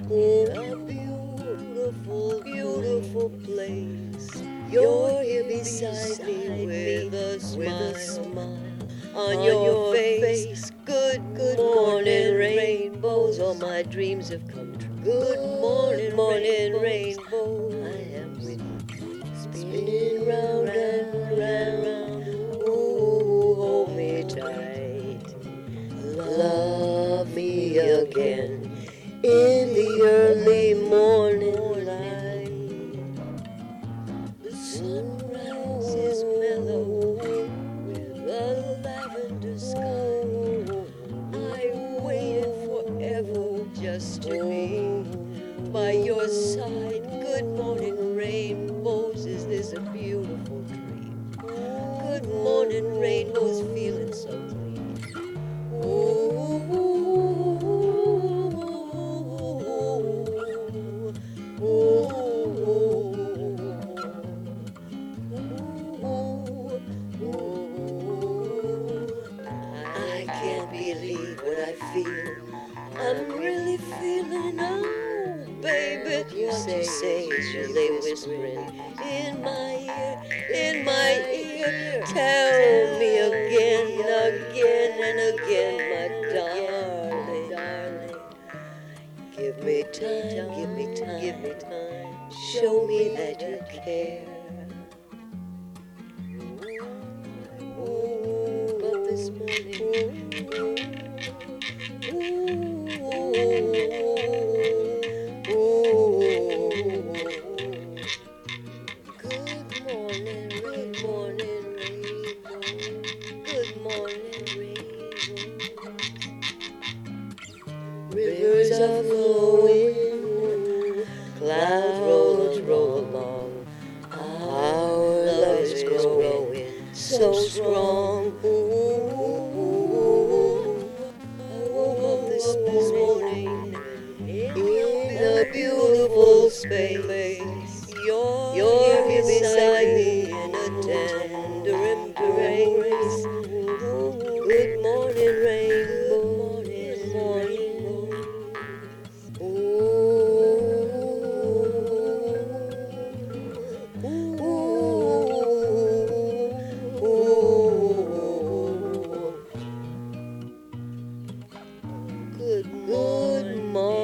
in a beautiful, beautiful place. You're here beside me with a smile on your face. Good morning, rainbows. All my dreams have come true. Good morning, rainbow. I am with you, spinning round and round. Ooh, hold me tight. Love me again in the early morning light. The sunrise is mellow with a lavender sky. I waited forever just to be by your side. Good morning, rainbows. Is this a beautiful dream? Good morning, rainbows. Feeling so clean. Ooh, ooh, ooh, I can't believe what I feel. I'm really feeling, oh, baby. What you say is really whispering in my ear, in my ear. Tell me again, again and again, my darling, darling. Give me time, give me time, give me time. Show me that you care. But this morning, good morning, rainbow. Good morning, rainbow. Rivers are flowing, clouds roll along. Our love is growing so strong. I woke up this morning in a beautiful space. You're here beside me in a tender embrace. Good morning, rainbow. Good morning. Good morning.